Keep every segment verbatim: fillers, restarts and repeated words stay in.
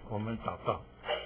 我们祷告。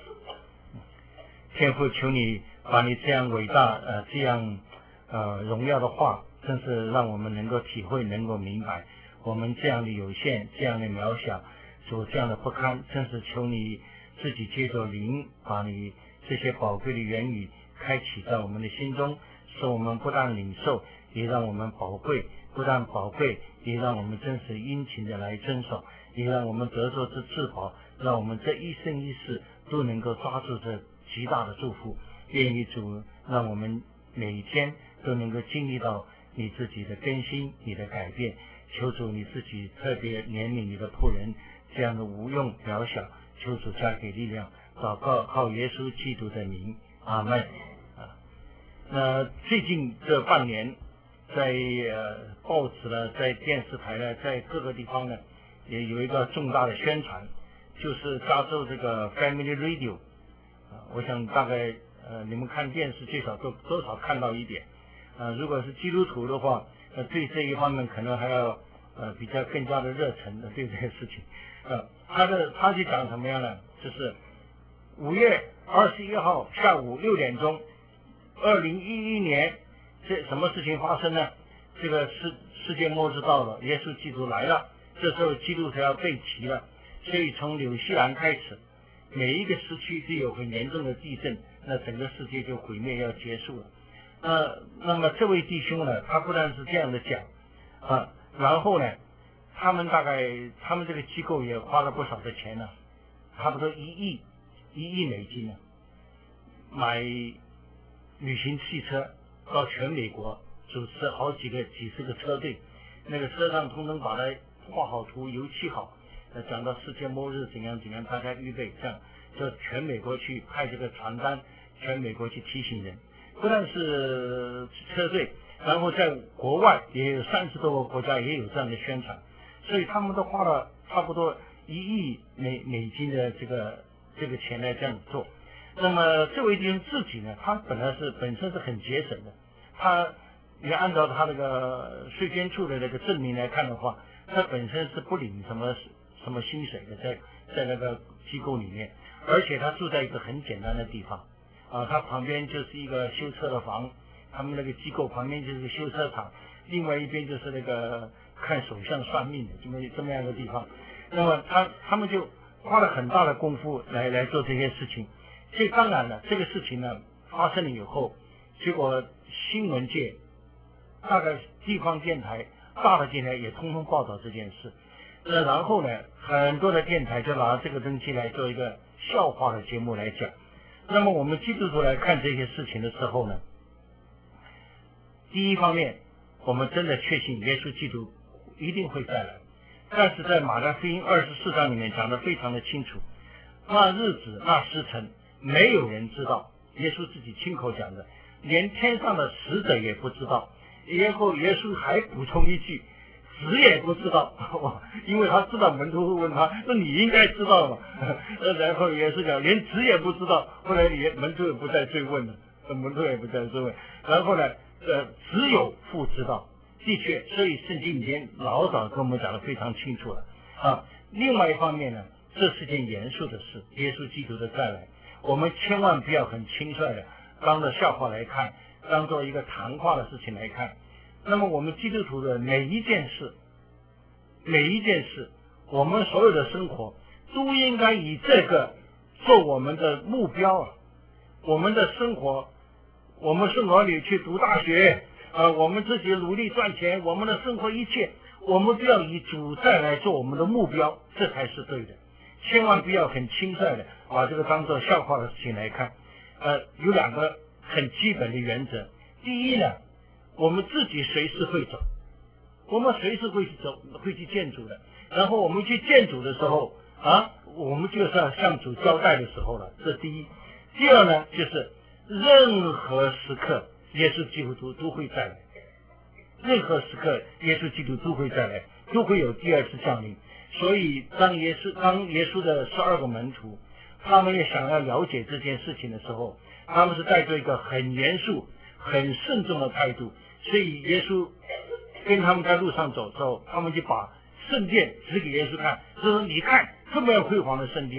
天父，求你把你这样伟大呃这样呃荣耀的话，真是让我们能够体会，能够明白我们这样的有限，这样的渺小，主这样的不堪，真是求你自己借着灵，把你这些宝贵的言语开启在我们的心中，使我们不但领受，也让我们宝贵，不但宝贵，也让我们真实殷勤的来遵守，也让我们得着这至宝，让我们这一生一世都能够抓住这极大的祝福。愿意主让我们每一天都能够经历到你自己的更新，你的改变。求主你自己特别怜悯你的仆人这样的无用渺小，求主加给力量。祷告靠耶稣基督的名，阿们。啊，那最近这半年，在呃报纸呢，在电视台呢，在各个地方呢，也有一个重大的宣传，就是加州这个 Family Radio。啊，我想大概呃你们看电视最少都多少看到一点。啊，如果是基督徒的话，呃对这一方面可能还要呃比较更加的热忱的对这个事情。呃，他的他就讲什么样呢？就是五月二十一号下午六点钟，二零一一年，这什么事情发生呢？这个世世界末日到了，耶稣基督来了，这时候基督才要被提了。所以从纽西兰开始，每一个时区都有很严重的地震，那整个世界就毁灭要结束了。呃，那么这位弟兄呢，他不但是这样的讲啊，然后呢，他们大概他们这个机构也花了不少的钱呢，差不多一亿一亿美金呢，买旅行汽车到全美国，组织好几个几十个车队，那个车上通通把它画好图，油漆好，呃，讲到世界末日怎样怎样，大家预备这样，就全美国去派这个传单，全美国去提醒人。不但是车队，然后在国外也有三十多个国家也有这样的宣传，所以他们都花了差不多一亿美美金的这个这个钱来这样做。那么这位弟兄自己呢，他本来是本身是很节省的，他你按照他那个税捐处的那个证明来看的话，他本身是不领什么什么薪水的，在在那个机构里面，而且他住在一个很简单的地方。啊，他旁边就是一个修车的房，他们那个机构旁边就是修车厂，另外一边就是那个看手相算命的这么这么样的地方。那么他他们就花了很大的功夫来来做这些事情。所以当然了，这个事情呢发生了以后，结果新闻界、大概地方电台、大的电台也通通报道这件事。那然后呢，很多的电台就拿这个东西来做一个笑话的节目来讲。那么我们基督徒来看这些事情的时候呢，第一方面，我们真的确信耶稣基督一定会再来，但是在马太福音二十四章里面讲得非常的清楚，那日子那时辰没有人知道，耶稣自己亲口讲的，连天上的使者也不知道。然后耶稣还补充一句，子也不知道，因为他知道门徒会问他，那你应该知道嘛。然后耶稣讲，连子也不知道，后来也门徒也不再追问了，门徒也不再追问。然后呢，呃，只有父知道。的确，所以圣经里面老早跟我们讲得非常清楚了啊。另外一方面呢，这是件严肃的事，耶稣基督的再来，我们千万不要很轻率的当做笑话来看，当做一个谈话的事情来看。那么我们基督徒的每一件事，每一件事，我们所有的生活都应该以这个做我们的目标啊。我们的生活，我们是哪里去读大学，呃，我们自己努力赚钱，我们的生活一切，我们不要以主再来做我们的目标，这才是对的。千万不要很轻率的把这个当做笑话的事情来看。呃，有两个很基本的原则。第一呢，我们自己随时会走，我们随时会去走，会去见主的。然后我们去见主的时候啊，我们就是要向主交代的时候了，这第一。第二呢，就是任何时刻耶稣基督都会再来，任何时刻耶稣基督都会再来，都会有第二次降临。所以当耶稣当耶稣的十二个门徒，他们也想要了解这件事情的时候，他们是带着一个很严肃很慎重的态度。所以耶稣跟他们在路上走之后，他们就把圣殿指给耶稣看，就说你看这么样辉煌的圣殿，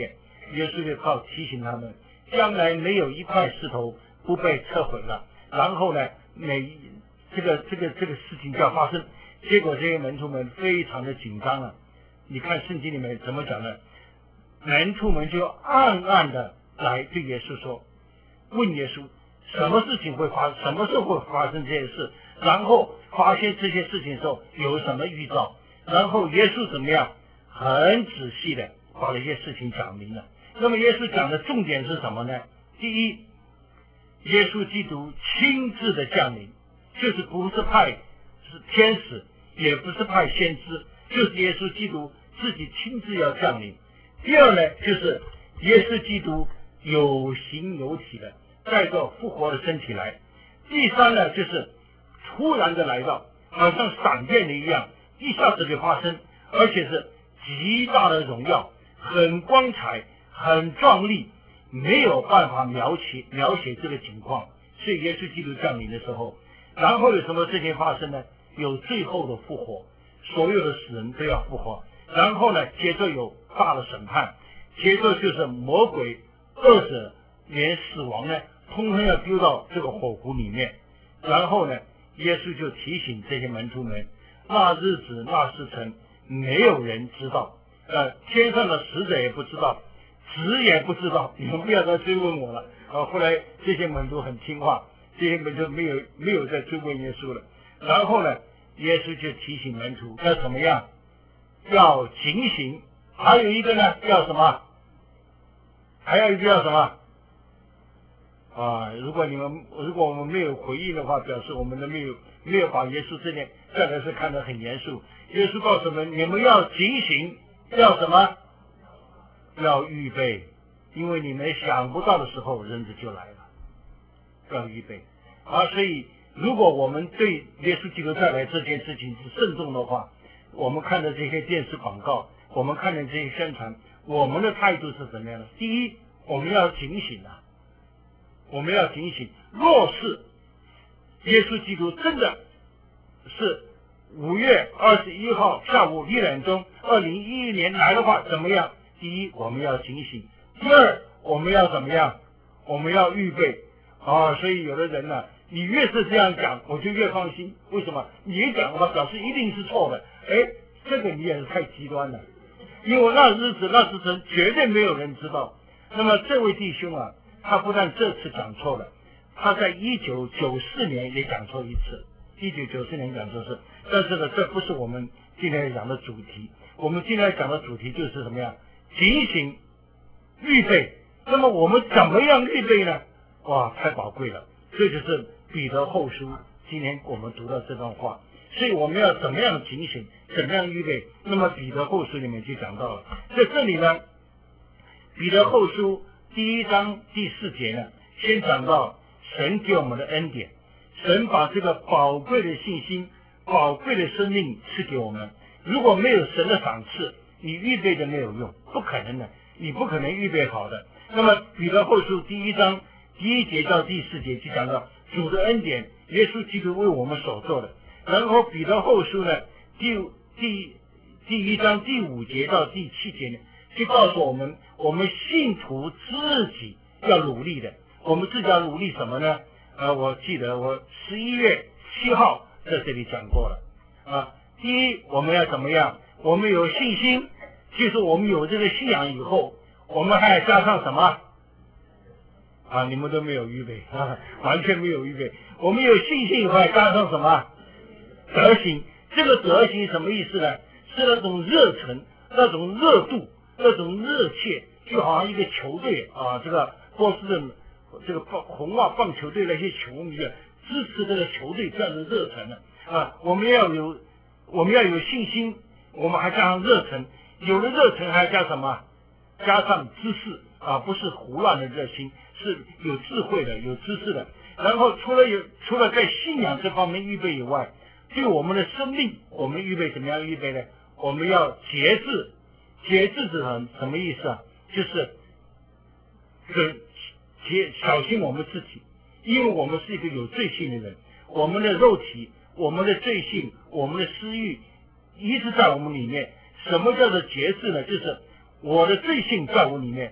耶稣就靠提醒他们，将来没有一块石头不被撤毁了。然后呢，每这个这个这个事情就要发生。结果这些门徒们非常的紧张了。你看圣经里面怎么讲呢？门徒们就暗暗的来对耶稣说，问耶稣什么事情会发生，什么时候会发生这些事，然后发现这些事情的时候有什么预兆，然后耶稣怎么样很仔细的把这些事情讲明了。那么耶稣讲的重点是什么呢？第一，耶稣基督亲自的降临，就是不是派是天使，也不是派先知，就是耶稣基督自己亲自要降临。第二呢，就是耶稣基督有形有体的带着复活的身体来。第三呢，就是突然的来到，好像闪电的一样，一下子就发生，而且是极大的荣耀，很光彩，很壮丽，没有办法描写描写这个情况。所以耶稣基督降临的时候，然后有什么事情发生呢？有最后的复活，所有的死人都要复活。然后呢，接着有大的审判，接着就是魔鬼恶者连死亡呢通通要丢到这个火湖里面。然后呢，耶稣就提醒这些门徒们，那日子那时辰没有人知道，呃，天上的使者也不知道，子也不知道，你们不要再追问我了。啊，后来这些门徒很听话，这些门徒没有没有再追问耶稣了。然后呢，耶稣就提醒门徒要怎么样，要警醒。还有一个呢，要什么？还有一个要什么？啊，如果你们如果我们没有回应的话，表示我们都没有没有把耶稣这件这件事看得很严肃。耶稣告诉我们，你们要警醒，要什么？要预备，因为你们想不到的时候，人子就来了。要预备啊！所以，如果我们对耶稣基督再来这件事情是慎重的话，我们看的这些电视广告，我们看的这些宣传，我们的态度是怎么样的？第一，我们要警醒啊！我们要警醒。若是耶稣基督真的是五月二十一号下午一点钟，二零一一年来的话，怎么样？第一，我们要警醒；第二，我们要怎么样？我们要预备啊！所以有的人呢、啊，你越是这样讲，我就越放心。为什么？你一讲的话，表示一定是错的。哎，这个你也是太极端了，因为那日子那时辰绝对没有人知道。那么这位弟兄啊，他不但这次讲错了，他在一九九四年也讲错一次，一九九四年讲错是，但是呢，这不是我们今天讲的主题。我们今天讲的主题就是什么呀？警醒、预备。那么我们怎么样预备呢？哇，太宝贵了！这就是彼得后书今天我们读到这段话。所以我们要怎么样警醒，怎么样预备？那么彼得后书里面就讲到了，在这里呢，彼得后书第一章第四节呢，先讲到神给我们的恩典，神把这个宝贵的信心、宝贵的生命赐给我们。如果没有神的赏赐，你预备的没有用，不可能的，你不可能预备好的。那么彼得后书第一章第一节到第四节就讲到主的恩典，耶稣基督为我们所做的。然后彼得后书呢，第第第一章第五节到第七节呢，就告诉我们，我们信徒自己要努力的。我们自己要努力什么呢？呃，我记得我十一月七号在这里讲过了啊。第一，我们要怎么样？我们有信心，就是我们有这个信仰以后，我们还要加上什么？啊，你们都没有预备啊，完全没有预备。我们有信心以后，还加上什么？德行。这个德行什么意思呢？是那种热忱，那种热度，那种热切，就好像一个球队啊，这个波士顿这个棒红袜棒球队那些球迷啊，支持这个球队这样的热忱呢啊，我们要有我们要有信心，我们还加上热忱，有了热忱还加什么？加上知识啊，不是胡乱的热心，是有智慧的，有知识的。然后除了有除了在信仰这方面预备以外，对我们的生命，我们预备怎么样预备呢？我们要节制，节制是什什么意思啊？就是很节小心我们自己，因为我们是一个有罪性的人，我们的肉体、我们的罪性、我们的私欲一直在我们里面。什么叫做节制呢？就是我的罪性在我里面，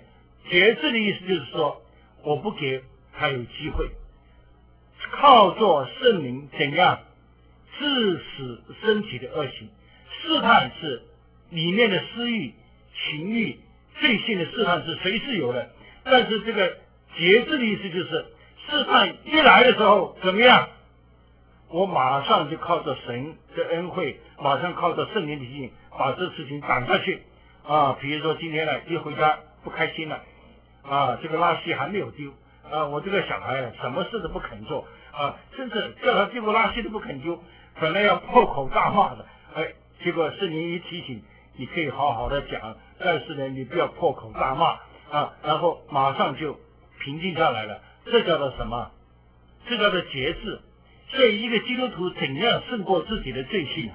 节制的意思就是说，我不给他有机会，靠着圣灵怎样致死身体的恶行。试探是里面的私欲、情欲、罪性的试探是随时有的，但是这个节制的意思就是，试探一来的时候怎么样？我马上就靠着神的恩惠，马上靠着圣灵的提醒，把这事情赶下去啊！比如说今天呢，一回家不开心了啊，这个垃圾还没有丢啊，我这个小孩什么事都不肯做啊，甚至叫他丢个垃圾都不肯丢，本来要破口大骂的，哎，结果圣灵一提醒，你可以好好的讲，但是呢，你不要破口大骂啊，然后马上就平静下来了，这叫做什么？这叫做节制。所以一个基督徒怎样胜过自己的罪性啊？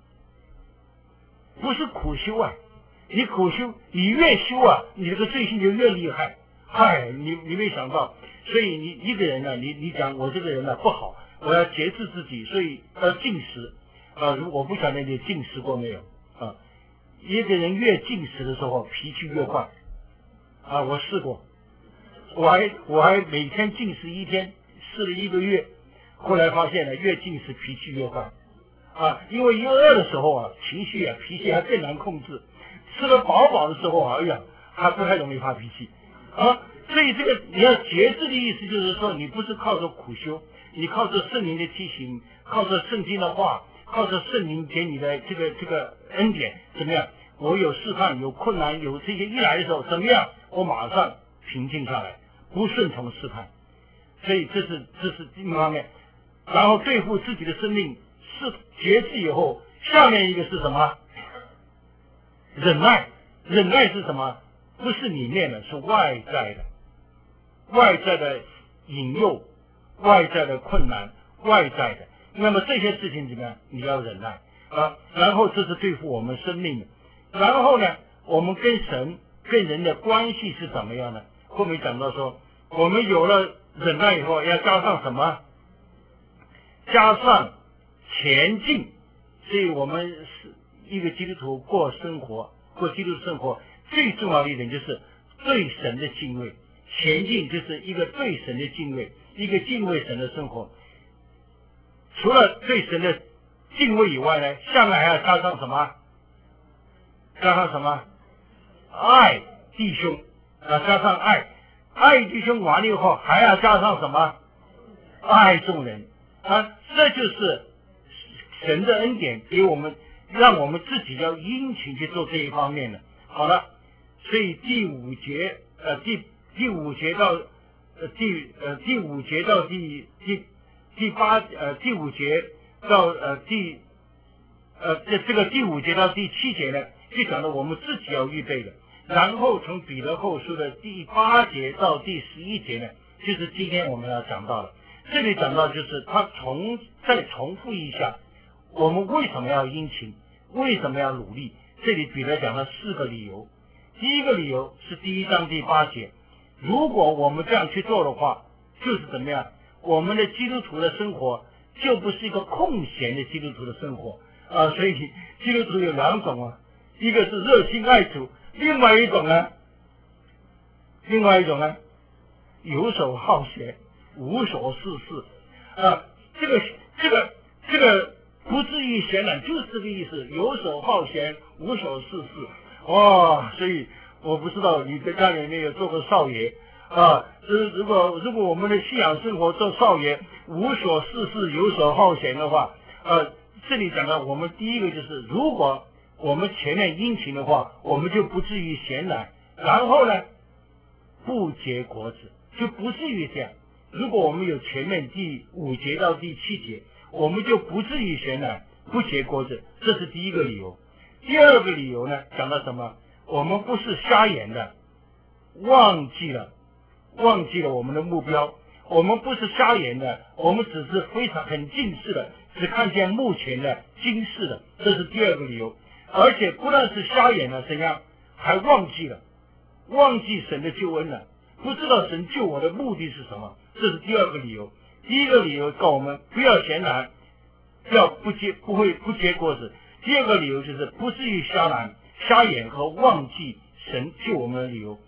不是苦修啊，你苦修，你越修啊，你这个罪性就越厉害。嗨，你你没想到，所以你一个人呢、啊，你你讲我这个人呢、啊、不好，我要节制自己，所以要禁食啊。如我不晓得你禁食过没有啊？一个人越禁食的时候，脾气越坏啊。我试过，我还我还每天禁食一天，试了一个月。后来发现呢，越禁食脾气越坏啊，因为一饿的时候啊，情绪啊脾气还更难控制，吃了饱饱的时候啊，哎呀，还不太容易发脾气啊。所以这个你要节制的意思就是说，你不是靠着苦修，你靠着圣灵的提醒，靠着圣经的话，靠着圣灵给你的这个这个恩典，怎么样？我有试探，有困难，有这些一来的时候，怎么样？我马上平静下来，不顺从试探。所以这是这是一方面。然后对付自己的生命是节制以后，下面一个是什么？忍耐。忍耐是什么？不是里面的，是外在的，外在的引诱，外在的困难，外在的。那么这些事情怎么样？你要忍耐啊。然后这是对付我们生命的。然后呢，我们跟神跟人的关系是怎么样的？后面讲到说，我们有了忍耐以后，要加上什么？加上前进。所以我们是一个基督徒过生活，过基督徒生活最重要的一点就是对神的敬畏。前进就是一个对神的敬畏，一个敬畏神的生活。除了对神的敬畏以外呢，下面还要加上什么？加上什么？爱弟兄啊，加上爱，爱弟兄完了以后还要加上什么？爱众人啊，这就是神的恩典给我们，让我们自己要殷勤去做这一方面的。好了，所以第五节呃第第五节到呃第呃第五节到第第第八呃第五节到呃第呃这这个第五节到第七节呢，就讲到我们自己要预备的。然后从彼得后书的第八节到第十一节呢，就是今天我们要讲到的。这里讲到就是他重再重复一下，我们为什么要殷勤，为什么要努力。这里彼得讲了四个理由。第一个理由是第一章第八节，如果我们这样去做的话，就是怎么样？我们的基督徒的生活就不是一个空闲的基督徒的生活啊。所以基督徒有两种啊，一个是热心爱主，另外一种呢，另外一种呢，游手好闲，无所事事啊。这个这个这个不至于闲懒，就是这个意思，游手好闲，无所事事。哦，所以我不知道你在家里面有做过少爷啊。就是如果如果我们的信仰生活做少爷，无所事事，游手好闲的话，呃，这里讲到我们第一个就是，如果我们前面殷勤的话，我们就不至于闲懒，然后呢，不结果子，就不至于这样。如果我们有前面第五节到第七节，我们就不至于闲懒，不结果子，这是第一个理由。第二个理由呢，讲到什么？我们不是瞎眼的，忘记了，忘记了我们的目标。我们不是瞎眼的，我们只是非常很近视的，只看见目前的今世的，这是第二个理由。而且不但是瞎眼了，怎样还忘记了，忘记神的救恩了，不知道神救我的目的是什么，这是第二个理由。第一个理由告我们不要闲懒，不要不结不会不结果子。第二个理由就是不至于瞎懒、瞎眼和忘记神救我们的理由。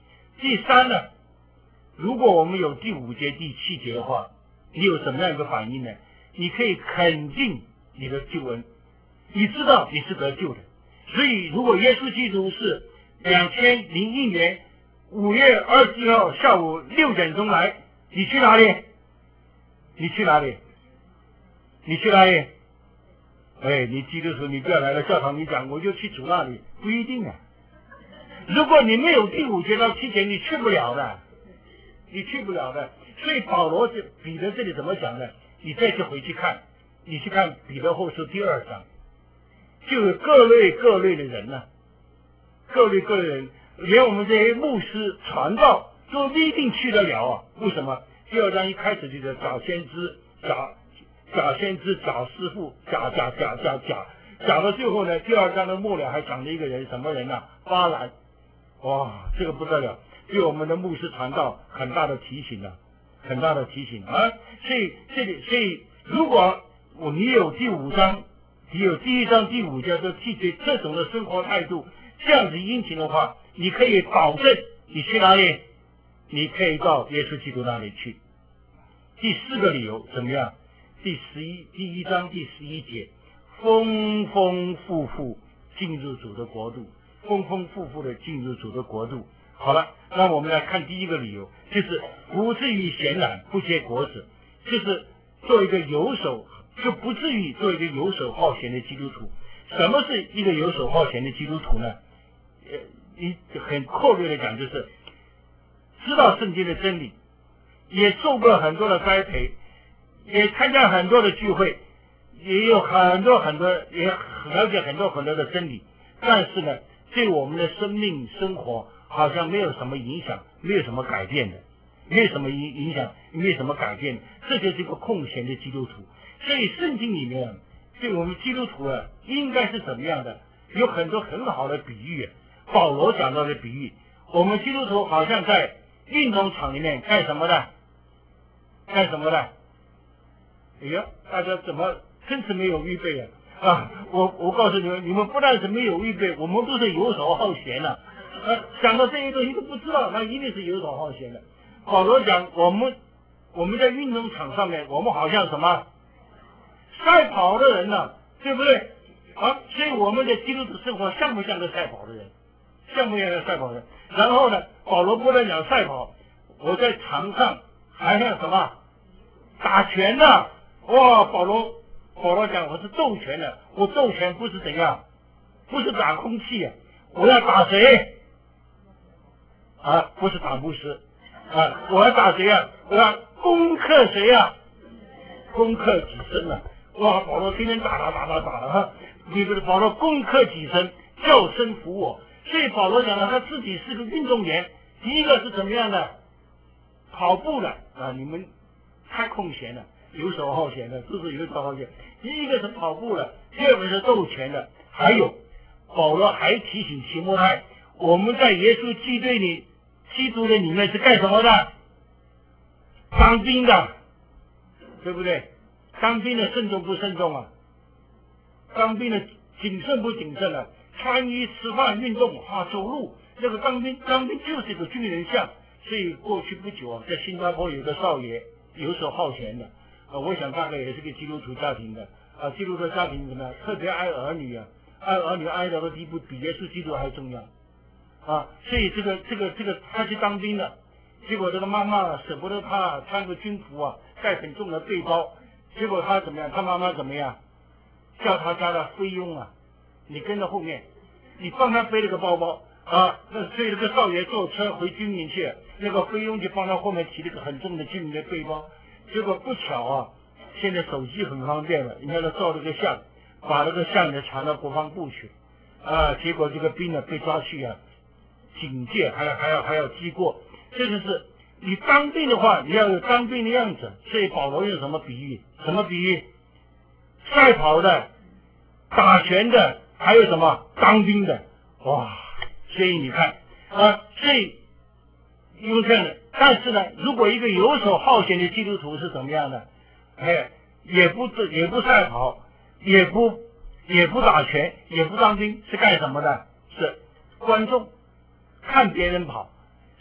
第三呢，如果我们有第五节、第七节的话，你有什么样一个反应呢？你可以肯定你的救恩，你知道你是得救的。所以，如果耶稣基督是两千零一年五月二十一号下午六点钟来，你去哪里？你去哪里？你去哪里？哎，你基督徒，你不要来了教堂，你讲我就去主那里，不一定啊。如果你没有第五节到七节，你去不了的，你去不了的。所以保罗这彼得这里怎么讲呢？你再去回去看，你去看彼得后书第二章，就有各类各类的人呢、啊，各类各类人，连我们这些牧师传道都不一定去得了啊。为什么？第二章一开始就是假先知、假假先知、假师傅、假假假假假，讲到最后呢，第二章的末了还讲了一个人，什么人呢、啊？巴兰，哇，这个不得了，对我们的牧师传道很大的提醒啊，很大的提醒啊。所以这里，所以如果我你有第五章，你有第一章、第五章的拒绝这种的生活态度，这样子殷勤的话，你可以保证你去哪里？你可以到耶稣基督那里去。第四个理由怎么样？第十一第一章第十一节，丰丰富富进入主的国度，丰丰富富的进入主的国度。好了，那我们来看第一个理由，就是不至于闲懒不结果子，就是做一个游手，就不至于做一个游手好闲的基督徒。什么是一个游手好闲的基督徒呢？呃，你很阔略的讲，就是知道圣经的真理，也受过很多的栽培，也参加很多的聚会，也有很多很多，也了解很多很多的真理，但是呢，对我们的生命生活好像没有什么影响，没有什么改变的，没有什么影影响，没有什么改变，这就是一个空闲的基督徒。所以圣经里面对我们基督徒啊，应该是怎么样的？有很多很好的比喻，保罗讲到的比喻，我们基督徒好像在运动场里面干什么的？干什么的？哎呀，大家怎么真是没有预备啊？啊，我我告诉你们，你们不但是没有预备，我们都是游手好闲的、啊。呃，想到这些东西都不知道，那一定是游手好闲的。保罗讲，我们我们在运动场上面，我们好像什么赛跑的人呢、啊，对不对？啊，所以我们的基督徒生活像不像个赛跑的人？像不像个赛跑的人？然后呢，保罗不但讲赛跑，我在场上还像什么打拳的。哇，保罗保罗讲我是斗拳的，我斗拳不是怎样，不是打空气啊，我要打谁？啊，不是打牧师啊，我要打谁啊？我要攻克谁啊？攻克己身啊！哇，保罗天天打打打打打的哈，你不是保罗攻克己身，叫声服我。所以保罗讲了，他自己是个运动员。第一个是怎么样的？跑步的啊，你们太空闲了，游手好闲的，是不是游手好闲？第一个是跑步的，第二个是斗拳的，还有保罗还提醒提摩太，我们在耶稣基督里基督的里面是干什么的？当兵的，对不对？当兵的慎重不慎重啊？当兵的谨慎不谨慎啊？穿衣吃饭运动啊走路，这个当兵当兵就是一个军人相。所以过去不久啊，在新加坡有个少爷游手好闲的啊，我想大概也是个基督徒家庭的啊，基督徒家庭什么特别爱儿女啊，爱儿女爱到的地步比耶稣基督还重要啊，所以这个这个这个他去当兵的，结果这个妈妈舍不得他穿个军服啊，带很重的背包，结果他怎么样？他妈妈怎么样？叫他家的菲佣啊，你跟着后面，你帮他背了个包包啊，那所以这个少爷坐车回军营去，那个菲佣就帮他后面提了个很重的军营的背包，结果不巧啊，现在手机很方便了，你看他照了个相，把那个相呢传到国防部去啊，结果这个兵呢被抓去啊，警戒还要还要还要记过，这就是你当兵的话，你要有当兵的样子。所以保罗用什么比喻？什么比喻？赛跑的、打拳的，还有什么当兵的？哇！所以你看啊，所以因为这样的，但是呢，如果一个游手好闲的基督徒是怎么样的？哎，也不也不赛跑，也不也不打拳，也不当兵，是干什么的？是观众，看别人跑，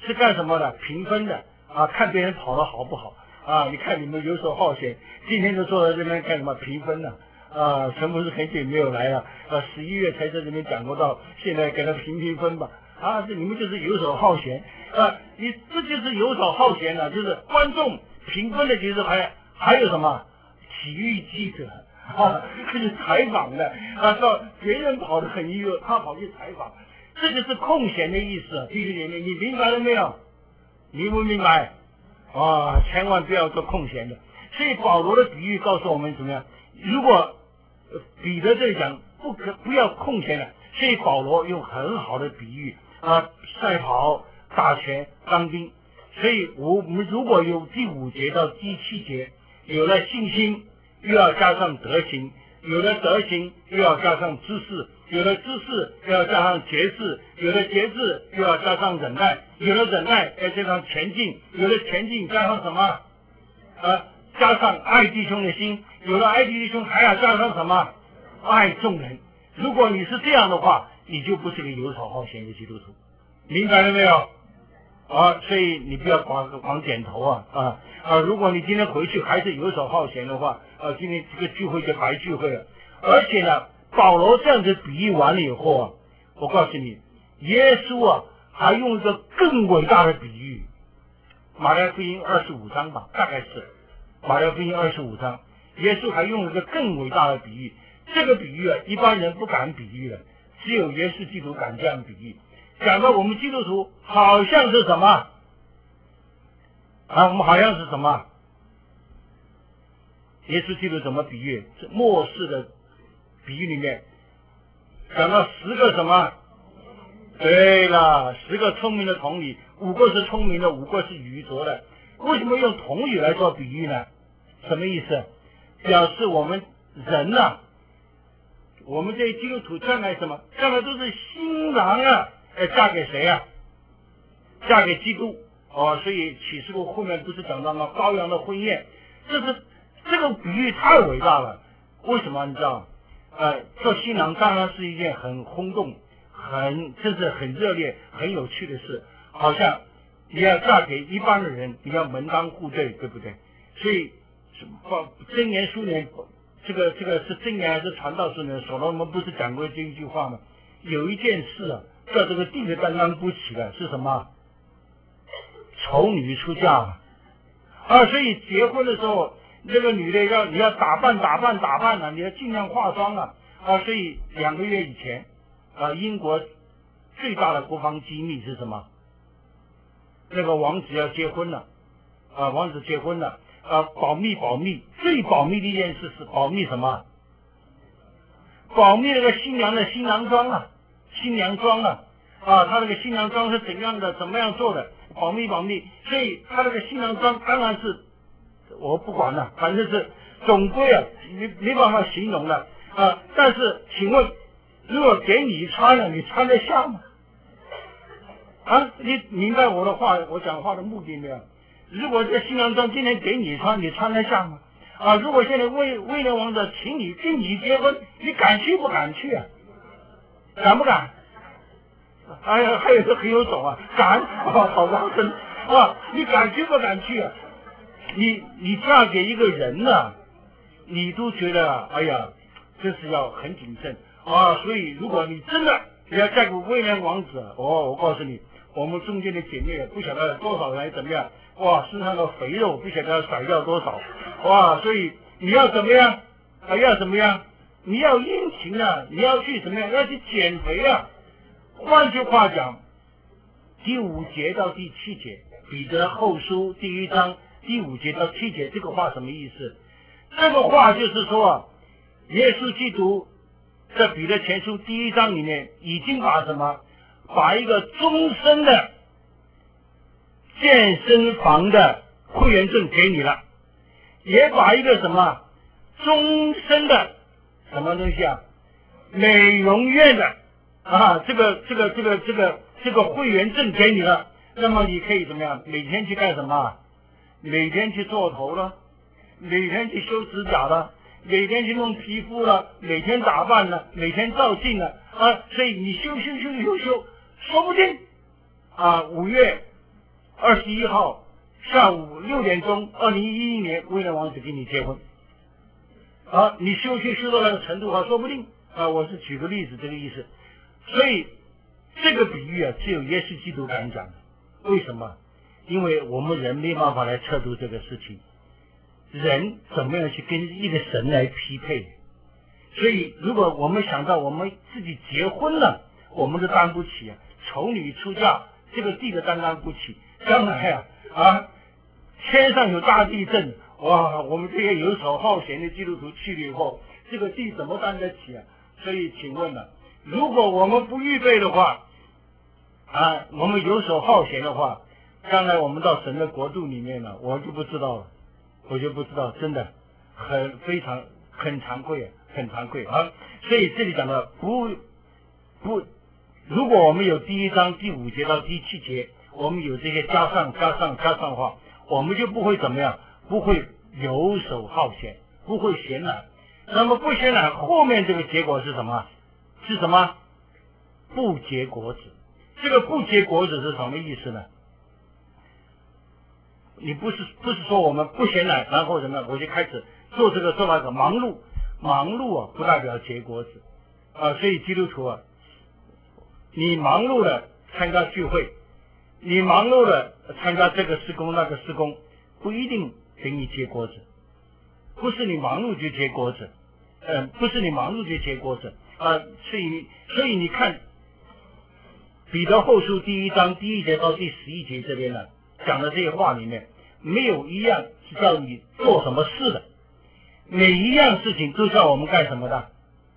是干什么的？评分的啊，看别人跑得好不好啊？你看你们游手好闲，今天就坐在这边干什么？评分呢？啊，陈博士很久没有来了，呃，十一月才在这边讲过道，现在给他评评分吧。啊，这你们就是游手好闲啊！你这就是游手好闲了、啊，就是观众评分的，其实还还有什么体育记者啊，去采访的啊，到别人跑得很悠，他跑去采访，这就是空闲的意思。弟兄姐妹，你明白了没有？明不明白？啊，千万不要做空闲的。所以保罗的比喻告诉我们怎么样？如果彼得这里讲不可不要空闲了，所以保罗用很好的比喻啊，赛跑、打拳、当兵。所以我们如果有第五节到第七节，有了信心，又要加上德行；有了德行，又要加上知识；有了知识，又要加上节制；有了节制，又要加上忍耐；有了忍耐，要加上前进；有了前进，加上什么？啊，加上爱弟兄的心。有了爱弟兄，还要加上什么？爱众人。如果你是这样的话，你就不是个游手好闲的基督徒，明白了没有？啊，所以你不要光光点头啊啊啊！如果你今天回去还是游手好闲的话，啊，今天这个聚会就白聚会了。而且呢，保罗这样子比喻完了以后啊，我告诉你，耶稣啊还用一个更伟大的比喻，马太福音二十五章吧，大概是马太福音二十五章。耶稣还用了一个更伟大的比喻，这个比喻啊，一般人不敢比喻的，只有耶稣基督敢这样比喻。讲到我们基督徒好像是什么啊？我们好像是什么？耶稣基督怎么比喻？末世的比喻里面讲到十个什么？对了，十个聪明的童女，五个是聪明的，五个是愚拙的。为什么用童女来做比喻呢？什么意思？表示我们人呐、啊，我们这些基督徒将来什么？将来都是新郎啊，呃，嫁给谁啊？嫁给基督哦。所以启示录后面不是讲到吗？羔羊的婚宴，这是这个比喻太伟大了。为什么你知道？呃，做新郎当然是一件很轰动、很甚至很热烈、很有趣的事。好像你要嫁给一般的人，你要门当户对，对不对？所以箴言书年，这个这个是箴言还是传道书年？所罗门不是讲过这一句话吗？有一件事啊，在这个地的刚刚不起的是什么？丑女出嫁啊！所以结婚的时候，这个女的要你要打扮打扮打扮了、啊，你要尽量化妆啊！啊，所以两个月以前，啊，英国最大的国防机密是什么？那个王子要结婚了，啊，王子结婚了。啊，保密保密，最保密的一件事是保密什么？保密那个新娘的新郎装啊，新娘装啊，啊，他那个新娘装是怎样的，怎么样做的？保密保密，所以他那个新郎装当然是我不管了，反正是总归啊，没没办法形容了啊。但是，请问，如果给你穿了，你穿得下吗？啊，你明白我的话，我讲话的目的没有？如果这新郎装今天给你穿，你穿得下吗？啊，如果现在威威廉王子请你跟你结婚，你敢去不敢去啊？敢不敢？哎呀，还有个很有种啊，敢啊，好高深啊！你敢去不敢去啊？你你嫁给一个人呢、啊，你都觉得哎呀，这是要很谨慎啊。所以如果你真的要嫁给威廉王子，哦，我告诉你，我们中间的姐妹不晓得多少人怎么样。哇，身上的肥肉不晓得要甩掉多少，哇！所以你要怎么样？还要怎么样？你要殷勤啊！你要去怎么样？要去减肥啊！换句话讲，第五节到第七节，彼得后书第一章第五节到七节，这个话什么意思？这个话就是说，耶稣基督在彼得前书第一章里面已经把什么？把一个终身的健身房的会员证给你了，也把一个什么终身的什么东西啊，美容院的啊，这个这个这个这个这个会员证给你了。那么你可以怎么样？每天去干什么？每天去做头了，每天去修指甲了，每天去弄皮肤了，每天打扮了，每天照镜了啊。所以你修修修修修，说不定啊五月二十一号下午六点钟，二零一一年威廉王子跟你结婚。啊，你修行修到那个程度啊，说不定啊，我是举个例子这个意思。所以这个比喻啊，只有耶稣基督敢讲的。为什么？因为我们人没办法来测度这个事情，人怎么样去跟一个神来匹配？所以如果我们想到我们自己结婚了，我们都担不起啊，丑女出嫁，这个地都担当不起。将来啊啊，天上有大地震，哇，我们这些游手好闲的基督徒去了以后，这个地怎么担得起啊？所以请问了，如果我们不预备的话，啊，我们游手好闲的话，将来我们到神的国度里面呢，我就不知道了，我就不知道，真的很非常很惭愧，很惭愧啊！所以这里讲的不不，如果我们有第一章第五节到第七节，我们有这些加上加上加上的话，我们就不会怎么样，不会游手好闲，不会闲懒。那么不闲懒，后面这个结果是什么？是什么？不结果子。这个不结果子是什么意思呢？你不是不是说我们不闲懒，然后什么我就开始做这个做那个忙碌，忙碌啊不代表结果子啊，所以基督徒啊，你忙碌的参加聚会，你忙碌的参加这个施工那个施工，不一定给你结果子，不是你忙碌就结果子，嗯、呃，不是你忙碌就结果子啊，所以所以你看彼得后书第一章第一节到第十一节这边呢，讲的这些话里面，没有一样是叫你做什么事的，每一样事情都叫我们干什么的，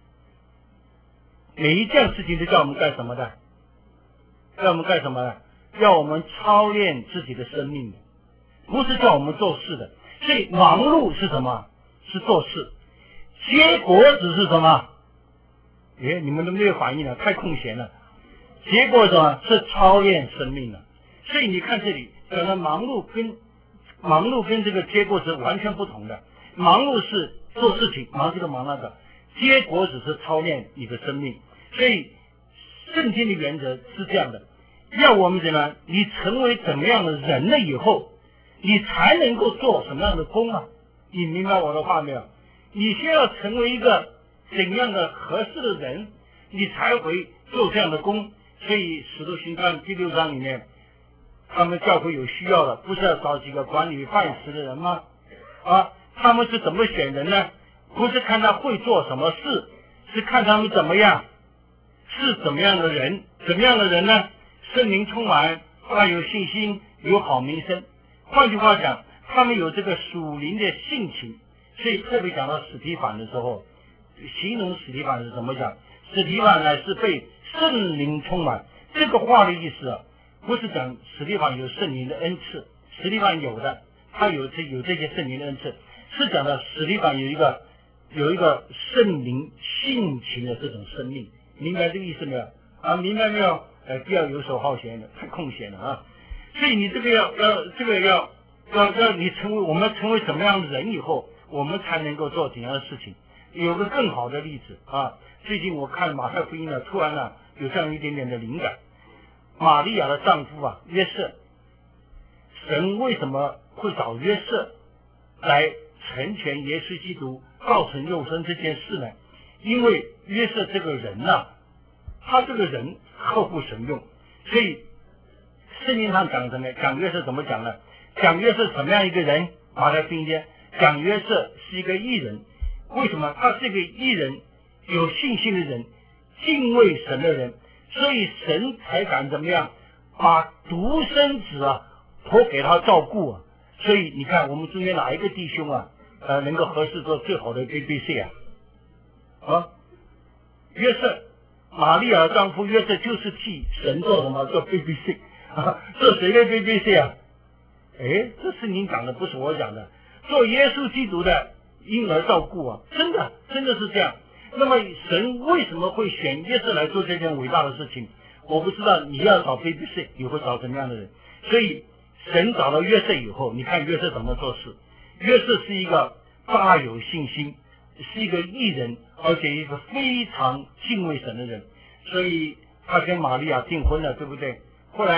每一件事情都叫我们干什么的，叫我们干什么的？要我们操练自己的生命的，不是叫我们做事的。所以忙碌是什么？是做事。结果子是什么？哎，你们都没有反应了，太空闲了。结果什么？是操练生命的。所以你看这里，讲的忙碌跟忙碌跟这个结果是完全不同的。忙碌是做事情，忙这个忙那个；结果只是操练你的生命。所以圣经的原则是这样的，要我们怎么样？你成为怎么样的人了以后，你才能够做什么样的工啊？你明白我的话没有？你先要成为一个怎样的合适的人，你才会做这样的工。所以使徒行传第六章里面，他们教会有需要的，不是要找几个管理办事的人吗？啊，他们是怎么选人呢？不是看他会做什么事，是看他们怎么样，是怎么样的人。怎么样的人呢？圣灵充满，他有信心，有好名声。换句话讲，他们有这个属灵的性情。所以特别讲到史提反的时候，形容史提反是怎么讲？史提反呢是被圣灵充满。这个话的意思啊，不是讲史提反有圣灵的恩赐，史提反有的，他有这有这些圣灵的恩赐，是讲的史提反有一个有一个圣灵性情的这种生命。明白这个意思没有？啊，明白没有？呃，不要游手好闲的，太空闲了啊！所以你这个要要这个要要要你成为我们成为什么样的人以后，我们才能够做怎样的事情。有个更好的例子啊，最近我看马太福音呢，突然呢有这样一点点的灵感。玛利亚的丈夫啊约瑟，神为什么会找约瑟来成全耶稣基督道成肉身这件事呢？因为约瑟这个人呐、啊，他这个人合乎神用，所以圣经上讲什么？讲约瑟怎么讲呢？讲约瑟什么样一个人？马太福音间讲约瑟是一个义人。为什么？他是一个义人，有信心的人，敬畏神的人，所以神才敢怎么样把独生子啊托给他照顾啊。所以你看我们中间哪一个弟兄啊呃能够合适做最好的 B B C 啊？啊，约瑟，玛利亚丈夫约瑟就是替神做什么？做 B B C 啊？做谁的 B B C 啊？哎，这是您讲的，不是我讲的。做耶稣基督的婴儿照顾啊，真的真的是这样。那么神为什么会选约瑟来做这件伟大的事情？我不知道你要找 B B C 你会找什么样的人。所以神找到约瑟以后，你看约瑟怎么做事。约瑟是一个大有信心，是一个义人，而且一个非常敬畏神的人，所以他跟玛利亚订婚了，对不对？后来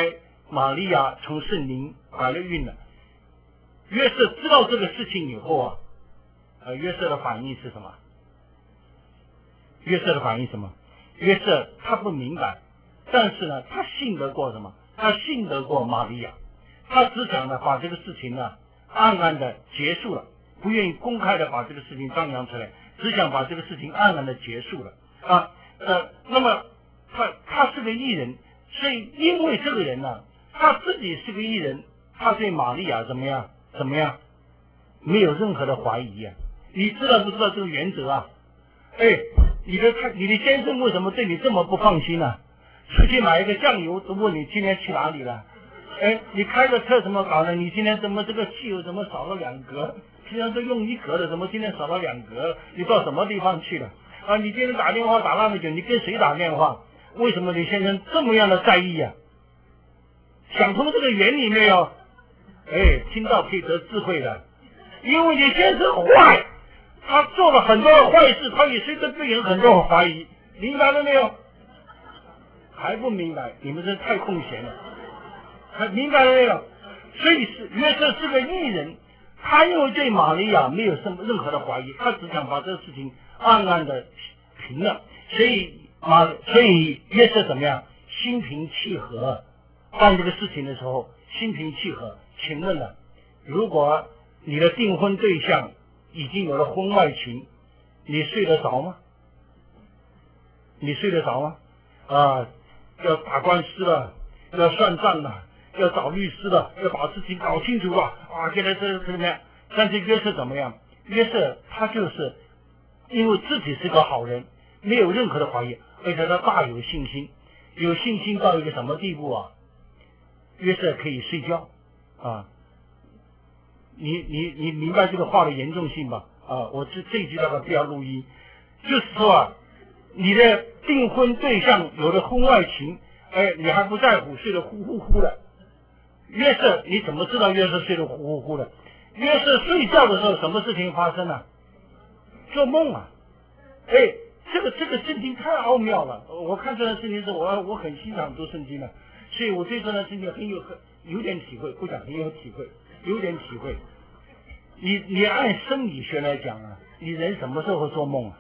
玛利亚从圣灵怀了孕了。约瑟知道这个事情以后啊，呃，约瑟的反应是什么？约瑟的反应是什么？约瑟他不明白，但是呢，他信得过什么？他信得过玛利亚，他只想呢把这个事情呢暗暗的结束了，不愿意公开的把这个事情张扬出来，只想把这个事情暗暗的结束了啊。呃，那么他他是个义人，所以因为这个人呢，他自己是个义人，他对玛利亚怎么样？怎么样？没有任何的怀疑啊！你知道不知道这个原则啊？哎，你的他你的先生为什么对你这么不放心呢、啊？出去买一个酱油都问你今天去哪里了？哎，你开个车怎么搞的？你今天怎么这个汽油怎么少了两格？平常都用一格的，怎么今天少了两格？你到什么地方去了？啊，你今天打电话打那么久，你跟谁打电话？为什么你先生这么样的在意啊？想通这个原理没有？哎，听到可以得智慧的，因为你先生坏，他做了很多的坏事，他也随着对人很多的怀疑，明白了没有？还不明白？你们这太空闲了，还明白了没有？所以是约瑟是个义人，他因为对玛利亚没有什么任何的怀疑，他只想把这个事情暗暗的平了，所以马所以约瑟怎么样？心平气和办这个事情的时候，心平气和。请问了，如果你的订婚对象已经有了婚外情，你睡得着吗？你睡得着吗？啊，要打官司了，要算账了，要找律师了，要把事情搞清楚了啊！现在这这边，但是约瑟怎么样？约瑟他就是因为自己是个好人，没有任何的怀疑，而且他大有信心，有信心到一个什么地步啊？约瑟可以睡觉。啊，你你你明白这个话的严重性吧？啊，我这这一句大概不要录音，就是说啊，你的订婚对象有了婚外情，哎，你还不在乎，睡得呼呼呼的。约瑟，你怎么知道约瑟睡得呼呼呼的？约瑟睡觉的时候，什么事情发生了？做梦啊！哎，这个这个圣经太奥妙了。我看这段圣经是我我很欣赏读圣经的，所以我对这段圣经很有很。有点体会，不讲很有体会，有点体会。你你按生理学来讲啊，你人什么时候会做梦啊？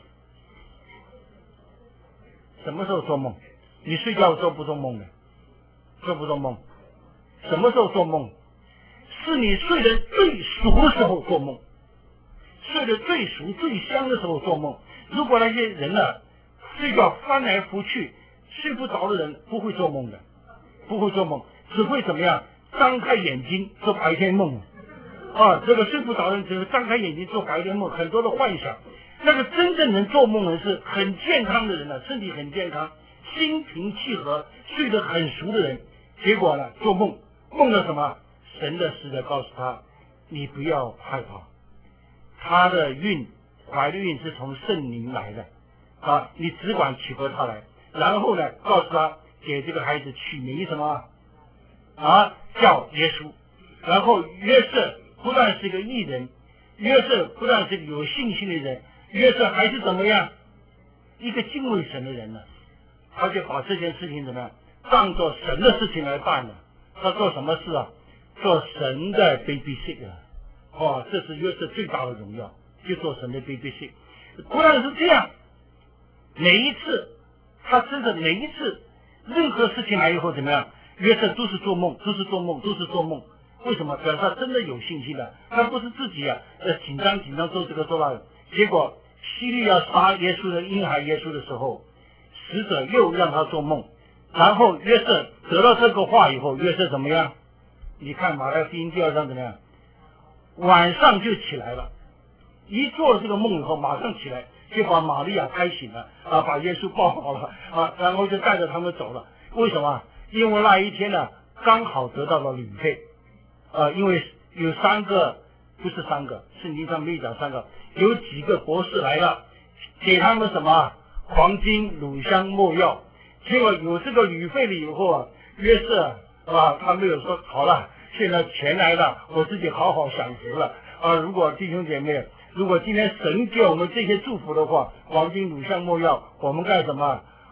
什么时候做梦？你睡觉做不做梦的？做不做梦？什么时候做梦？是你睡得最熟的时候做梦，睡得最熟最香的时候做梦。如果那些人呢、啊，睡觉翻来覆去睡不着的人不会做梦的，不会做梦，只会怎么样？张开眼睛做白天梦啊，这个睡不着的人只是张开眼睛做白天梦，很多的幻想。那个真正能做梦的人是很健康的人呢、啊，身体很健康，心平气和，睡得很熟的人。结果呢，做梦梦了什么？神的使者告诉他，你不要害怕，他的孕怀的孕是从圣灵来的啊，你只管取回他来。然后呢，告诉他给这个孩子取名什么啊？叫耶稣。然后约瑟不但是个义人，约瑟不但是个有信心的人，约瑟还是怎么样？一个敬畏神的人呢？他就把这件事情怎么样当做神的事情来办了。他做什么事啊？做神的 babysitter。哦，这是约瑟最大的荣耀，就做神的 babysitter。不但是这样，每一次他真的每一次任何事情来以后怎么样？约瑟都是做梦，都是做梦，都是做梦。为什么？表示他真的有信心的，他不是自己啊，呃，紧张紧张做这个做那个。结果希律要杀耶稣的婴孩耶稣的时候，使者又让他做梦，然后约瑟得到这个话以后，约瑟怎么样？你看马太福音第二章怎么样？晚上就起来了，一做了这个梦以后，马上起来就把玛利亚拍醒了啊，把耶稣抱好了啊，然后就带着他们走了。为什么？因为那一天呢，刚好得到了旅费，呃，因为有三个，不是三个，圣经上没有讲三个，有几个博士来了，给他们什么黄金、乳香、没药。结果有这个旅费了以后啊，约瑟啊，他没有说好了，现在钱来了，我自己好好享福了啊！如果弟兄姐妹，如果今天神给我们这些祝福的话，黄金、乳香、没药，我们干什么？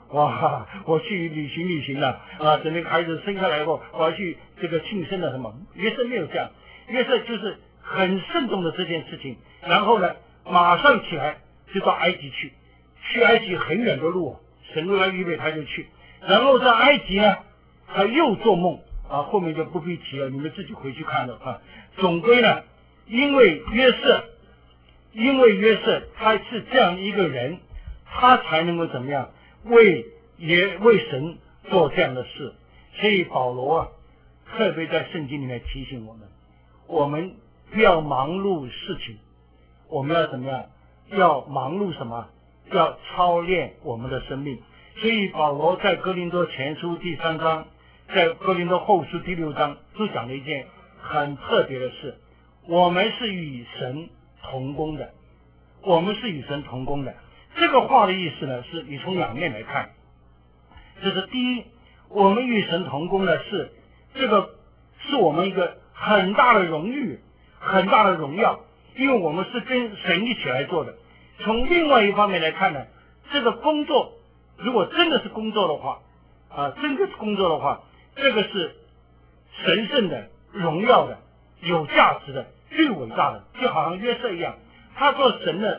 哇，我去旅行旅行了啊，等那个孩子生下来以后，我要去这个庆生了什么？约瑟没有这样，约瑟就是很慎重的这件事情，然后呢，马上起来就到埃及去，去埃及很远的路，神为他预备他就去，然后在埃及呢，他又做梦啊，后面就不必提了，你们自己回去看了啊。总归呢，因为约瑟，因为约瑟他是这样一个人，他才能够怎么样为也为神做这样的事。所以保罗啊，特别在圣经里面提醒我们，我们不要忙碌事情，我们要怎么样？要忙碌什么？要操练我们的生命。所以保罗在哥林多前书第三章，在哥林多后书第六章都讲了一件很特别的事，我们是与神同工的，我们是与神同工的。这个话的意思呢，是你从两面来看，就是第一，我们与神同工呢，是这个是我们一个很大的荣誉，很大的荣耀，因为我们是跟神一起来做的。从另外一方面来看呢，这个工作如果真的是工作的话啊，真的是工作的话，这个是神圣的、荣耀的、有价值的、最伟大的，就好像约瑟一样，他做神的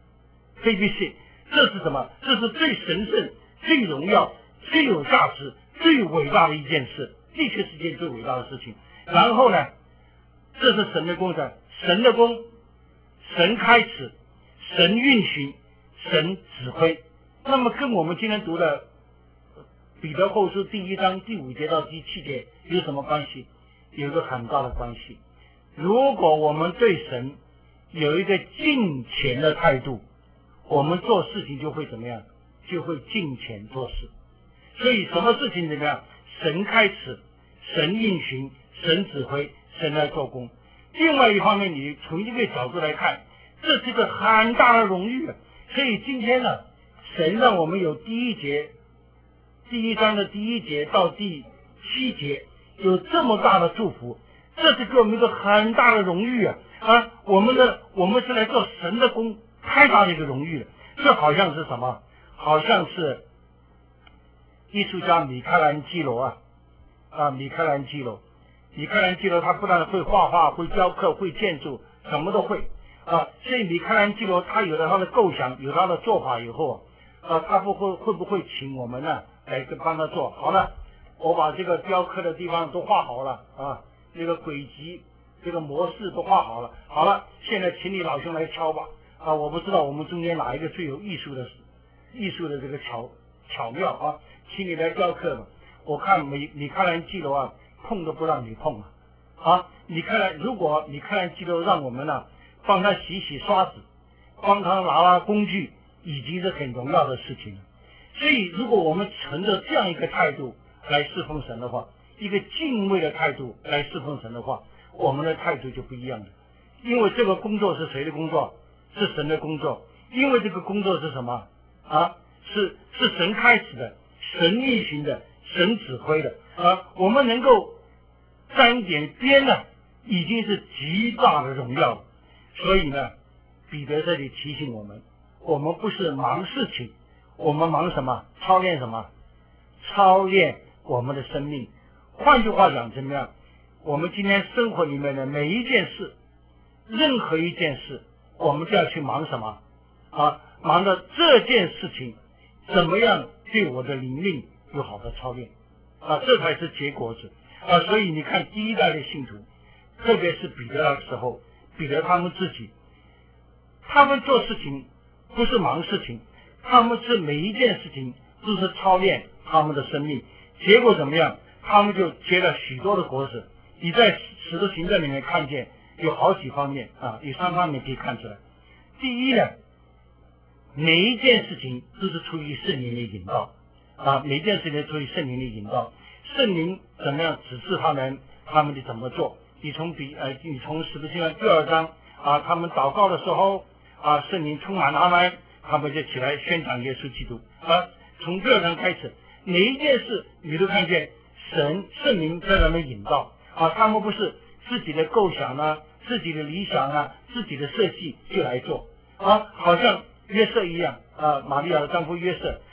A B C， 这是什么？这是最神圣、最荣耀、最有价值、最伟大的一件事，的确是件最伟大的事情。然后呢，这是神的工程，神的工，神开始，神运行，神指挥。那么跟我们今天读的彼得后书第一章第五节到第七节有什么关系？有一个很大的关系。如果我们对神有一个敬虔的态度，我们做事情就会怎么样？就会敬虔做事。所以什么事情怎么样？神开始，神运行，神指挥，神来做工。另外一方面，你从一个角度来看，这是一个很大的荣誉。所以今天呢，神让我们有第一节，第一章的第一节到第七节有这么大的祝福，这是给我们一个很大的荣誉啊！啊，我们的我们是来做神的工，太大的一个荣誉了。这好像是什么？好像是艺术家米开朗基罗啊啊，米开朗基罗，米开朗基罗他不但会画画，会雕刻，会建筑，什么都会啊。所以米开朗基罗他有了他的构想，有他的做法以后啊，他不会会不会请我们呢来帮他做？好了，我把这个雕刻的地方都画好了啊，这个轨迹、这个模式都画好了。好了，现在请你老兄来敲吧啊！我不知道我们中间哪一个最有艺术的艺术的这个巧巧妙啊，请你来雕刻吧。我看米米开朗基罗啊，碰都不让你碰啊！啊，你看来，如果米开朗基罗让我们呢、啊，帮他洗洗刷子，帮他拿拿工具，已经是很荣耀的事情了。所以，如果我们存着这样一个态度来侍奉神的话，一个敬畏的态度来侍奉神的话，我们的态度就不一样了。因为这个工作是谁的工作？是神的工作。因为这个工作是什么啊？是是神开始的，神运行的，神指挥的啊。我们能够沾一点边呢，已经是极大的荣耀了。所以呢，彼得这里提醒我们，我们不是忙事情，我们忙什么？操练什么？操练我们的生命。换句话讲，怎么样？我们今天生活里面的每一件事，任何一件事，我们就要去忙什么啊？忙着这件事情怎么样对我的灵命有好的操练啊？这才是结果子啊！所以你看，第一代的信徒，特别是彼得的时候，彼得他们自己，他们做事情不是忙事情，他们是每一件事情都是操练他们的生命。结果怎么样？他们就结了许多的果子。你在使徒行传里面看见有好几方面啊，有三方面可以看出来。第一呢，每一件事情都是出于圣灵的引导啊，每一件事情都出于圣灵的引导。圣灵怎么样指示他们，他们就怎么做。你从比呃，你从使徒行传第二章啊，他们祷告的时候啊，圣灵充满他们，他们就起来宣讲耶稣基督啊。从第二章开始，每一件事你都看见神圣灵在那边引导啊，他们不是自己的构想啊，自己的理想啊，自己的设计就来做啊，好像约瑟一样啊，玛利亚的丈夫约瑟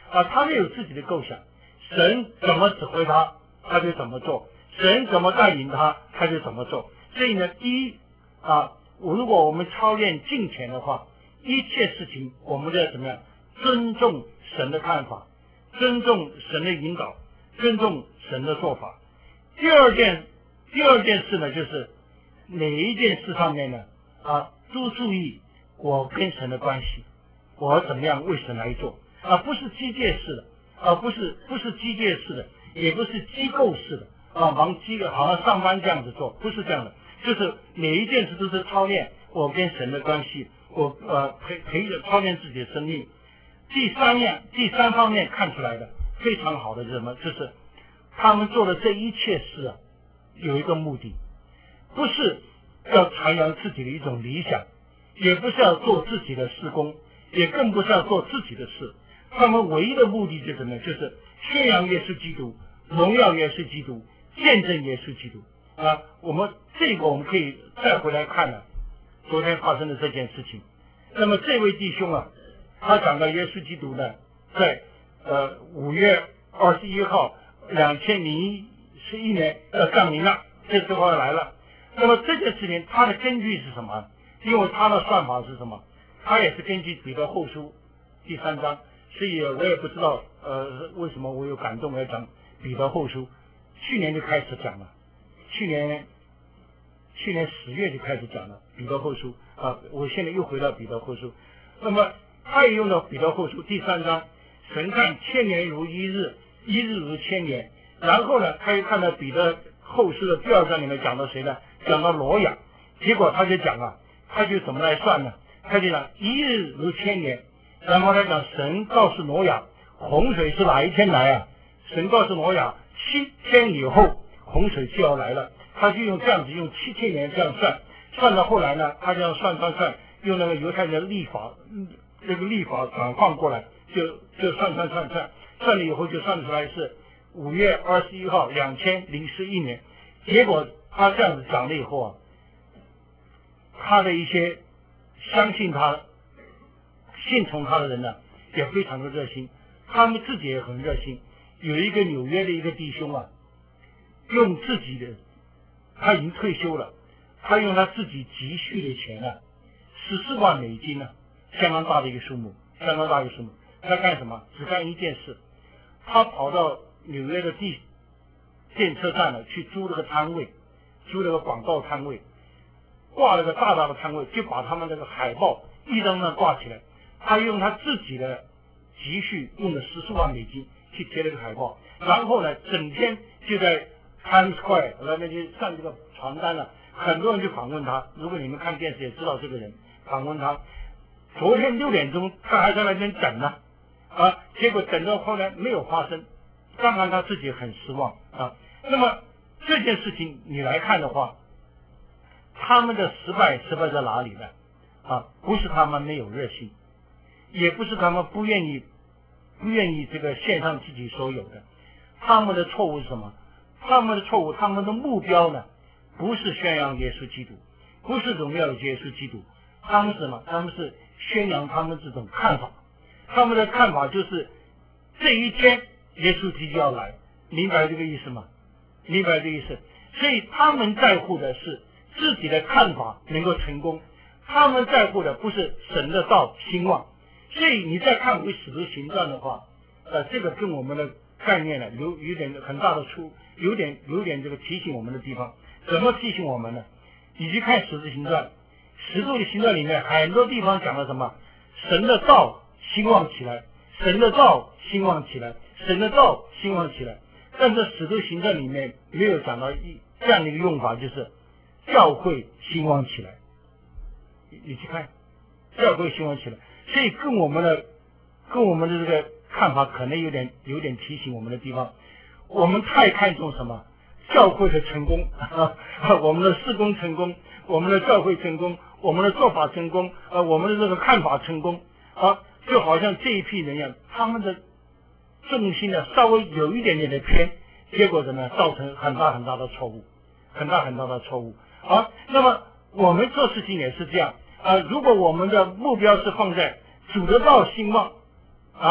啊，他们有自己的构想，神怎么指挥他，他就怎么做，神怎么带领他，他就怎么做。所以呢，第一啊，如果我们操练敬虔的话，一切事情我们都要怎么样？尊重神的看法，尊重神的引导，尊重神的做法。第二件，第二件事呢，就是每一件事上面呢，啊，都注意我跟神的关系，我怎么样为神来做，啊，不是机械式的，啊，不是不是机械式的，也不是机构式的，啊，忙机好像上班这样子做，不是这样的，就是每一件事都是操练我跟神的关系，我呃培培着操练自己的生命。第三样，第三方面看出来的非常好的是什么？就是他们做的这一切事啊，有一个目的，不是要传扬自己的一种理想，也不是要做自己的事工，也更不是要做自己的事。他们唯一的目的就是什么？就是宣扬耶稣基督，荣耀耶稣基督，见证耶稣基督啊。我们这个我们可以再回来看了昨天发生的这件事情。那么这位弟兄啊，他讲到耶稣基督呢，在呃五月二十一号两千零十一年呃降临了，这时候来了。那么这件事情他的根据是什么？因为他的算法是什么？他也是根据彼得后书第三章，所以我也不知道呃为什么我有感动要讲彼得后书，去年就开始讲了，去年去年十月就开始讲了彼得后书啊，我现在又回到彼得后书。那么他也用到彼得后书第三章，神看千年如一日，一日如千年。然后呢，他又看到彼得后书的第二章里面讲到谁呢？讲到挪亚。结果他就讲啊，他就怎么来算呢？他就讲一日如千年。然后他讲神告诉挪亚，洪水是哪一天来啊？神告诉挪亚，七天以后洪水就要来了。他就用这样子用七千年这样算，算到后来呢，他这样算算算，用那个犹太人的历法，这个历法转换过来，就就算算算算，算了以后就算出来是五月二十一号两千零十一年。结果他这样子讲了以后啊，他的一些相信他、信从他的人呢，也非常的热心，他们自己也很热心。有一个纽约的一个弟兄啊，用自己的，他已经退休了，他用他自己积蓄的钱呢、啊，十四万美金呢、啊，相当大的一个数目，相当大的一个数目。他干什么？只干一件事，他跑到纽约的地电车站呢，去租了个摊位，租了个广告摊位，挂了个大大的摊位，就把他们那个海报一张张挂起来。他用他自己的积蓄，用了十四万美金去贴了个海报，然后呢，整天就在 Times Square 那边就上这个传单了，很多人就访问他。如果你们看电视也知道这个人，访问他。昨天六点钟，他还在那边等呢，啊，结果等到后来没有发生，当然他自己很失望啊。那么这件事情你来看的话，他们的失败失败在哪里呢？啊，不是他们没有热心，也不是他们不愿意不愿意这个献上自己所有的，他们的错误是什么？他们的错误，他们的目标呢，不是宣扬耶稣基督，不是荣耀耶稣基督，他们是什么？他们是宣扬他们这种看法，他们的看法就是这一天耶稣基督要来，明白这个意思吗？明白这个意思。所以他们在乎的是自己的看法能够成功，他们在乎的不是神的道兴旺。所以你再看回使徒行传的话，呃，这个跟我们的概念呢有有点很大的出，有点有点这个提醒我们的地方。怎么提醒我们呢？你去看使徒行传，使徒行传里面很多地方讲了什么？神的道兴旺起来，神的道兴旺起来，神的道兴旺起来。但是使徒行传里面没有讲到一这样的一个用法，就是教会兴旺起来。你你去看，教会兴旺起来。所以跟我们的跟我们的这个看法可能有点有点提醒我们的地方，我们太看重什么教会的成功啊，我们的事工成功，我们的教会成功，我们的做法成功，呃，我们的这个看法成功啊，就好像这一批人一样，他们的重心呢稍微有一点点的偏，结果怎么样，造成很大很大的错误，很大很大的错误。好，那么我们做事情也是这样。啊，如果我们的目标是放在主的道兴旺啊，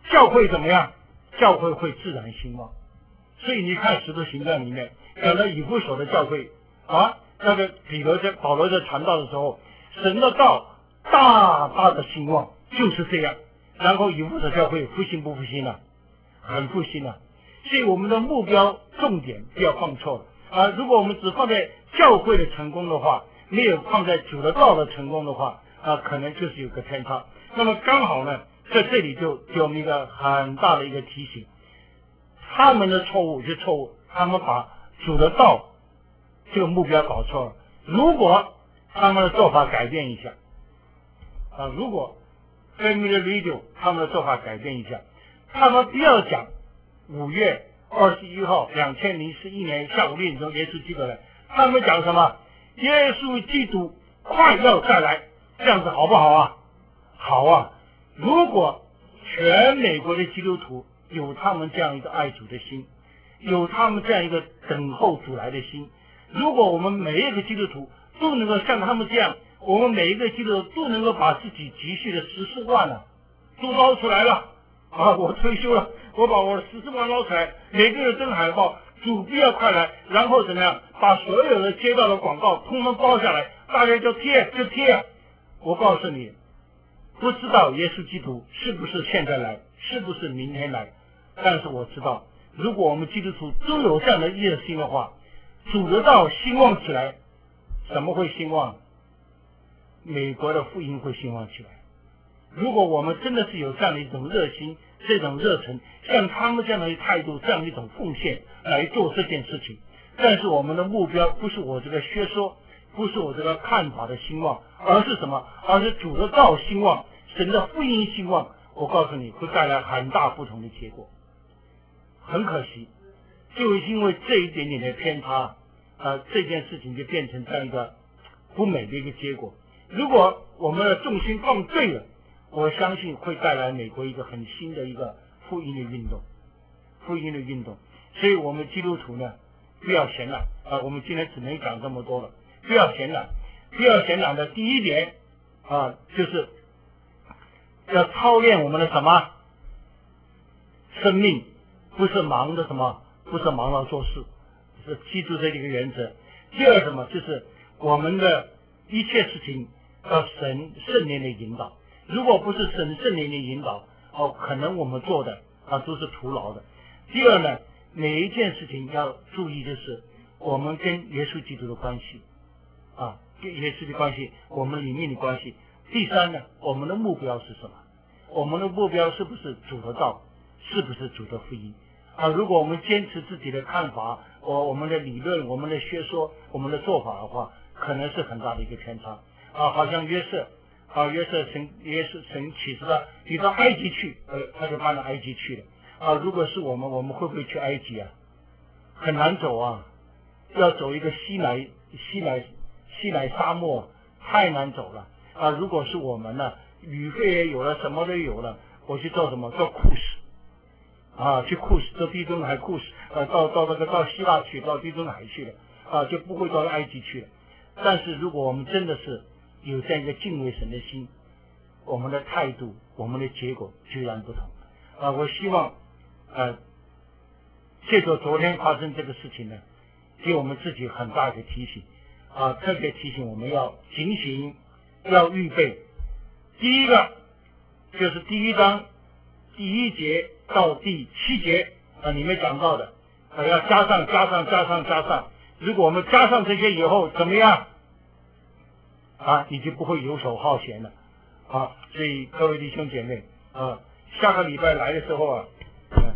教会怎么样？教会会自然兴旺。所以你看《使徒行传》里面讲到以弗所的教会啊，那个彼得在保罗在传道的时候，神的道大大的兴旺，就是这样。然后以弗所教会复兴不复兴了？很复兴了。所以我们的目标重点不要放错了啊！如果我们只放在教会的成功的话，没有放在主的道的成功的话啊，可能就是有个偏差。那么刚好呢，在这里就给我们一个很大的一个提醒，他们的错误是错误，他们把主的道这个目标搞错了。如果他们的做法改变一下啊，如果 Family Radio 他们的做法改变一下，他们不要讲五月二十一号两千零十一年下午六点钟耶稣基督来，他们讲什么？耶稣基督快要再来，这样子好不好啊？好啊！如果全美国的基督徒有他们这样一个爱主的心，有他们这样一个等候主来的心，如果我们每一个基督徒都能够像他们这样，我们每一个基督徒都能够把自己积蓄的十四万啊都捞出来了啊！我退休了，我把我的十四万捞出来，每个人登海报，主必要快来，然后怎么样？把所有的街道的广告通通包下来，大家就贴就贴。我告诉你，不知道耶稣基督是不是现在来，是不是明天来，但是我知道，如果我们基督徒都有这样的热心的话，主的道兴旺起来，什么会兴旺？美国的福音会兴旺起来。如果我们真的是有这样的一种热心，这种热忱，像他们这样的态度，这样一种奉献来做这件事情，但是我们的目标不是我这个学说，不是我这个看法的兴旺，而是什么？而是主的道兴旺，神的福音兴旺。我告诉你，会带来很大不同的结果。很可惜，就因为这一点点的偏差，呃，这件事情就变成这样一个不美的一个结果。如果我们的重心放对了，我相信会带来美国一个很新的一个福音的运动，福音的运动。所以我们基督徒呢，不要闲懒啊！我们今天只能讲这么多了，不要闲懒，不要闲懒的第一点啊，就是要操练我们的什么生命，不是忙的什么，不是忙着做事，是记住这一个原则。第二什么，就是我们的一切事情要神圣灵的引导。如果不是神圣灵的引导，哦，可能我们做的啊都是徒劳的。第二呢，每一件事情要注意，就是我们跟耶稣基督的关系啊，跟耶稣的关系，我们里面的关系。第三呢，我们的目标是什么？我们的目标是不是主的道，是不是主的福音啊？如果我们坚持自己的看法，我我们的理论，我们的学说，我们的做法的话，可能是很大的一个偏差啊。好像约瑟啊，约瑟神约瑟神启示了，你到埃及去，呃，他就搬到埃及去了啊。如果是我们，我们会不会去埃及啊？很难走啊，要走一个西乃西乃西乃沙漠，太难走了啊。如果是我们呢，旅费也有了，什么都有了，我去做什么？做库什啊，去库什，做地中海库什，呃，到到那个到希腊去，到地中海去了啊，就不会到埃及去了。但是如果我们真的是有这样一个敬畏神的心，我们的态度，我们的结果截然不同啊！我希望，呃，借着昨天发生这个事情呢，给我们自己很大的提醒啊，特别提醒我们要警醒，要预备。第一个就是第一章第一节到第七节啊，里面讲到的啊，要加上加上加上加上。如果我们加上这些以后怎么样啊，你就不会游手好闲了啊。所以各位弟兄姐妹啊，下个礼拜来的时候啊，嗯、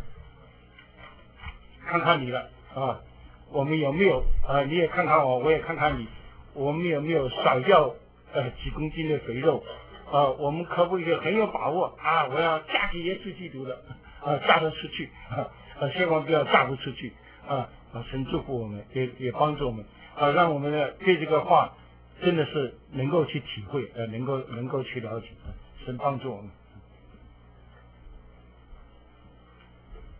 看看你了啊，我们有没有啊？你也看看我，我也看看你，我们有没有甩掉呃几公斤的肥肉啊？我们可不可以很有把握啊？我要嫁给耶稣基督的啊，嫁得出去啊，啊，千万不要嫁不出去啊！啊，神祝福我们，也也帮助我们啊，让我们呢对这个话真的是能够去体会，呃，能够能够去了解，神帮助我们。